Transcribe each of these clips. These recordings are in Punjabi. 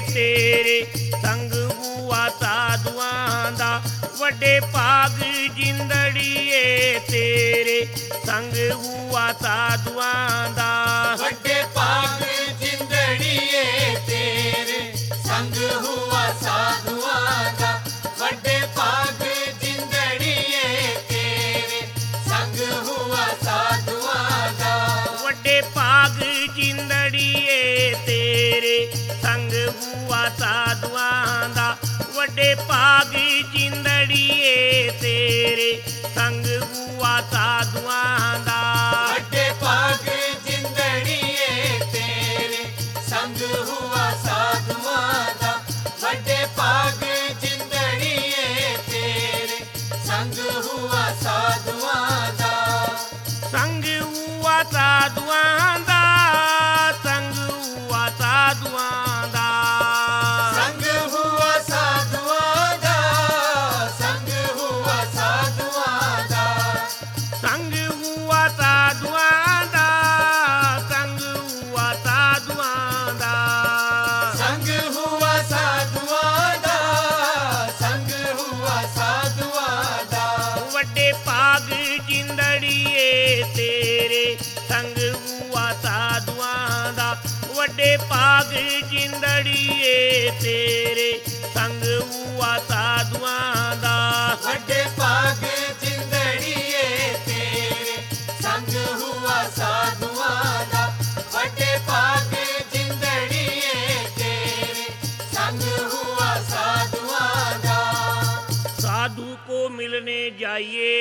ਤੇਰੇ ਸੰਗ ਹੁਆ ਸਾਧੂਆਂ ਦਾ ਵੱਡੇ ਭਾਗ ਜਿੰਦੜੀਏ ਤੇਰੇ ਸੰਗ ਹੁਆ ਸਾਧੂਆਂ ਦਾ ਵੱਡੇ ਭਾਗ ਜਿੰਦੜੀਏ ਤੇਰੇ ਸੰਗ ਹੁਆ ਸਾਧੂਆਂ ਦਾ ਵੱਡੇ ਭਾਗ ਜਿੰਦੜੀਏ ਤੇਰੇ ਸੰਗ ਹੁਆ ਸਾਧੂਆਂ ਦਾ ਵੱਡੇ ਭਾਗ ਜਿੰਦੜੀਏ ਤੇਰੇ ਸੰਗ ਹੁਆ ਸਾਧੂਆਂ ਦਾ ਵੱਡੇ ਭਾਗ ਜਿੰਦੜੀਏ ਤੇਰੇ ਸੰਗ ਹੁਆ ਸਾਧੂਆਂ ਦਾ ਵੱਡੇ ਭਾਗ ਜਿੰਦੜੀਏ ਤੇਰੇ ਸੰਗ ਹੁਆ ਸਾਧੂਆਂ ਦਾ ਵੱਡੇ ਭਾਗ ਜਿੰਦੜੀਏ ਤੇਰੇ ਸੰਗ ਹੁਆ ਸਾਧੂਆਂ ਦਾ ਸੰਗ ਹੁਆ ਸਾਧੂਆਂ ਦਾ ਸੰਗ ਹੁਆ ਸਾਧੂਆਂ ਦਾ ਸੰਗ ਹੁਆ ਸਾਧੂਆਂ ਦਾ ਸੰਗ ਹੁਆ ਸਾਧੂਆਂ ਦਾ ਸੰਗ ਹੁਆ ਸਾਧੂਆਂ ਦਾ ਸੰਗ ਹੁਆ ਸਾਧੂਆਂ ਦਾ ਸੰਗ ਹੁਆ ਸਾਧੂਆਂ ਦਾ ਸੰਗ ਹੁਆ ਸਾਧੂਆਂ ਦਾ ਵੱਡੇ ਭਾਗ ਜਿੰਦੜੀਏ ਤੇਰੇ ਸੰਗ ਹੁਆ ਸਾਧੂਆਂ ਦਾ ਵੱਡੇ ਭਾਗ ਜਿੰਦੜੀਏ ਤੇਰੇ ਸੰਗ ਹੁਆ ਸਾਧੂਆਂ ਦਾ ਵੱਡੇ ਭਾਗ ਜਿੰਦੜੀਏ ਤੇਰੇ ਸੰਗ ਹੁਆ ਸਾਧੂਆਂ ਦਾ ਵੱਡੇ ਭਾਗ ਜਿੰਦੜੀਏ ਤੇਰੇ ਸੰਗ ਹੁਆ ਸਾਧੂਆਂ ਦਾ साधु को मिलने जाइए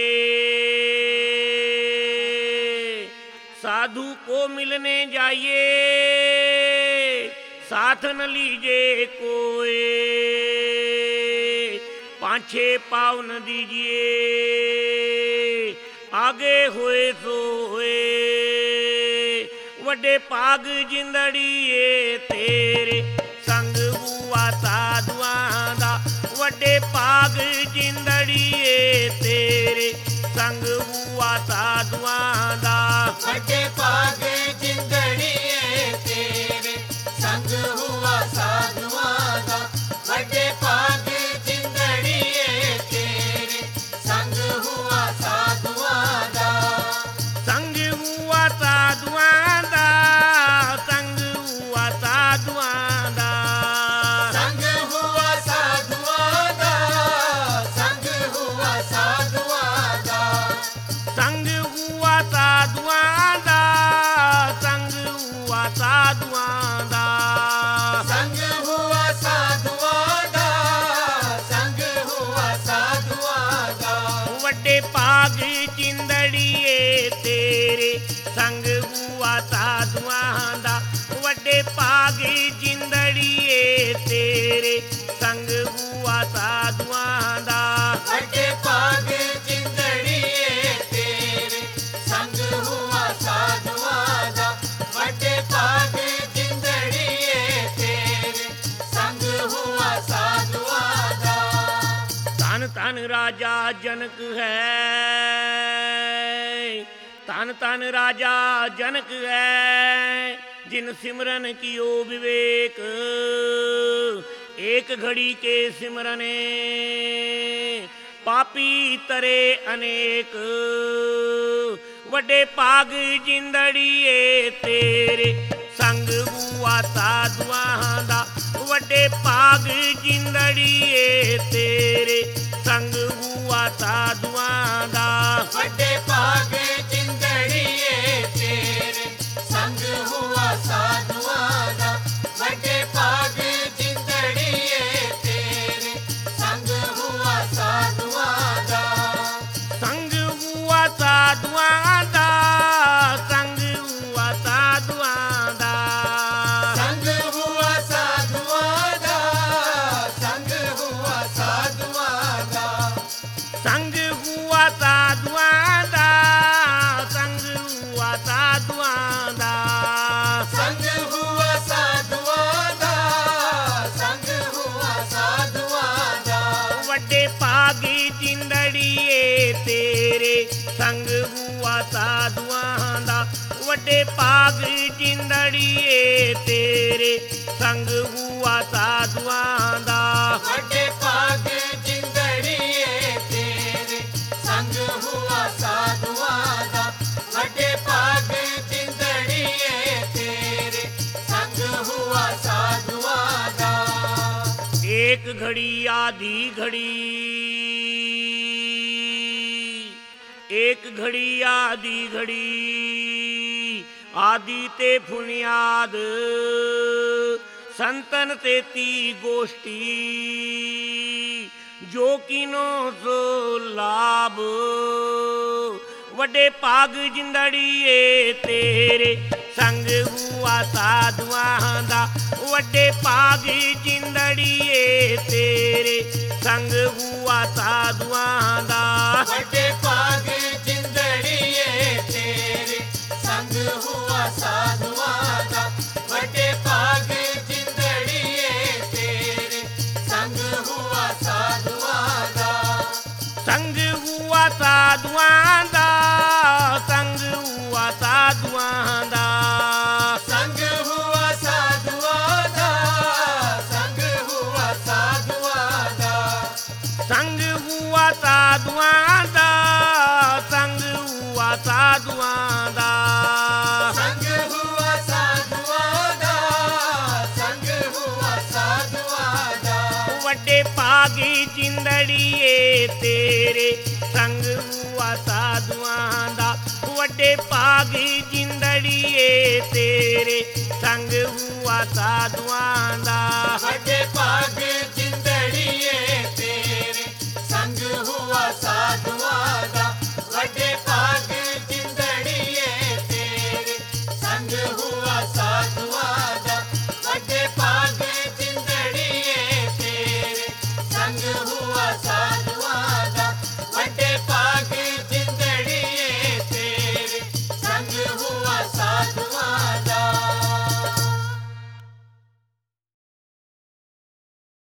साधु को मिलने जाइए साथ न लीजिए कोई पाछे पाव न दीजिए आगे होए सो होए ਵੱਡੇ ਭਾਗ ਜਿੰਦੜੀਏ ਤੇਰੇ ਸੰਗ ਹੁਆ ਸਾਧੂਆਂ ਦਾ ਵੱਡੇ ਭਾਗ ਜਿੰਦੜੀਏ ਤੇਰੇ ਸੰਗ ਹੁਆ ਸਾਧੂਆਂ ਦਾ ਵੱਡੇ ਭਾਗ ਜਿੰਦੜੀਏ ਤੇਰੇ ਸੰਗ ਹੁਆ ਸਾਧੂਆਂ ਦਾ ਵੱਡੇ ਭਾਗ ਜਿੰਦੜੀਏ ਤੇਰੇ ਸੰਗ ਹੁਆ ਸਾਧੂਆਂ ਦਾ ਸੰਗ ਹੁਆ ਸਾਧੂਆਂ ਦਾ ਸੰਗ ਹੁਆ ਸਾਧੂਆਂ ਦਾ ਸੰਗ ਹੁਆ ਸਾਧੂਆਂ ਦਾ ਸੰਗ ਹੁਆ ਸਾਧੂਆਂ ਦਾ ਸੰਗ ਹੁਆ ਸਾਧੂਆਂ ਦਾ ਸੰਗ ਹੁਆ ਸਾਧੂਆਂ ਦਾ ਸੰਗ ਹੁਆ ਸਾਧੂਆਂ ਦਾ ਸੰਗ ਹੁਆ ਸਾਧੂਆਂ ਦਾ ਵੱਡੇ ਭਾਗ ਜਿੰਦੜੀਏ ਤੇਰੇ ਸੰਗ ਹੁਆ ਸਾਧੂਆਂ ਦਾ ਵੱਡੇ ਭਾਗ ਜਿੰਦੜੀਏ ਤੇਰੇ ਸੰਗ ਹੁਆ ਸਾਧੂਆਂ ਦਾ ਵੱਡੇ ਭਾਗ ਜਿੰਦੜੀਏ ਤੇਰੇ ਸੰਗ ਹੁਆ ਸਾਧੂਆਂ ਦਾ ਵੱਡੇ ਭਾਗ ਜਿੰਦੜੀਏ ਤੇਰੇ ਸੰਗ ਹੁਆ ਸਾਧੂਆਂ ਦਾ ਧਨ ਧਨ ਰਾਜਾ ਜਨਕ ਹੈ ਧਨ ਧਨ ਰਾਜਾ ਜਨਕ ਹੈ ਜਿਨ ਸਿਮਰਨ ਕੀਓ ਵਿਵੇਕ ਏਕ ਘੜੀ ਕੇ ਸਿਮਰਨੇ ਪਾਪੀ ਤਰੇ ਅਨੇਕ ਵੱਡੇ ਭਾਗ ਜਿੰਦੜੀਏ ਤੇਰੇ ਸੰਗ ਹੁਆ ਸਾਧੂਆਂ ਦਾ ਵੱਡੇ ਭਾਗ ਜਿੰਦੜੀਏ ਤੇਰੇ ਸੰਗ ਹੁਆ ਸਾਧੂਆਂ ਦਾ ਵੱਡੇ ਭਾਗ ਜਿੰਦੜੀਏ ਤੇਰੇ ਸੰਗ ਹੁਆ ਸਾਧੂਆਂ ਦਾ ਵੱਡੇ ਭਾਗ ਜਿੰਦੜੀਏ ਤੇਰੇ ਸੰਗ ਹੁਆ ਸਾਧੂਆਂ ਦਾ ਸੰਗ ਹੁਆ ਸਾਧੂਆਂ ਦਾ ਸੰਗ ਹੁਆ ਸਾਧੂਆਂ ਦਾ ਸੰਗ ਹੁਆ ਸਾਧੂਆਂ ਦਾ ਸੰਗ ਹੁਆ ਸਾਧੂਆਂ ਦਾ ਸੰਗ ਹੁਆ ਸਾਧੂਆਂ ਦਾ ਸੰਗ ਹੁਆ ਸਾਧੂਆਂ ਦਾ ਸੰਗ ਹੁਆ ਸਾਧੂਆਂ ਦਾ ਸੰਗ ਹੁਆ ਸਾਧੂਆਂ ਦਾ ਵੱਡੇ ਭਾਗ ਜਿੰਦੜੀਏ ਤੇਰੇ ਸੰਗ ਹੁਆ ਸਾਧੂਆਂ ਦਾ ਵੱਡੇ ਭਾਗ ਜਿੰਦੜੀਏ ਤੇਰੇ ਸੰਗ ਹੁਆ ਸਾਧੂਆਂ ਦਾ ਵੱਡੇ ਭਾਗ ਜਿੰਦੜੀਏ ਤੇਰੇ ਸੰਗ ਹੁਆ ਸਾਧੂਆਂ ਦਾ ਵੱਡੇ ਭਾਗ ਜਿੰਦੜੀਏ ਤੇਰੇ ਸੰਗ ਹੁਆ ਸਾਧੂਆਂ ਦਾ एक घड़ी आधी घड़ी एक घड़ी आधी घड़ी आदि ते फुनियाद संतन तेती गोष्ठी जो किनो सो लाभ वड्डे भाग जिंदड़ीए तेरे संग हुआ साधुआं दा वड्डे भाग जिंदड़ीए तेरे संग हुआ साधुआं दा ਵੱਡੇ ਭਾਗ ਜਿੰਦੜੀਏ ਤੇਰੇ ਸੰਗ ਹੁਆ ਸਾਧੂਆਂ ਦਾ ਵੱਡੇ ਭਾਗ ਜਿੰਦੜੀਏ ਤੇਰੇ ਸੰਗ ਹੁਆ ਸਾਧੂਆਂ ਦਾ संग हुआ साधुआं दा संग हुआ साधुआं दा ਸੰਗ ਹੁਆ ਸਾਧੂਆਂ ਦਾ ਸੰਗ ਹੁਆ ਸਾਧੂਆਂ ਦਾ संग हुआ साधुआं दा संग हुआ साधुआं दा ਸੰਗ ਹੁਆ ਸਾਧੂਆਂ ਦਾ ਸੰਗ ਹੁਆ ਸਾਧੂਆਂ ਦਾ वड्डे भागी जिंदड़ीए तेरे संग हुआ साधुआं दा वड्डे भागी जिंदड़ीए तेरे संग हुआ साधुआं दा ਵੱਡੇ ਭਾਗ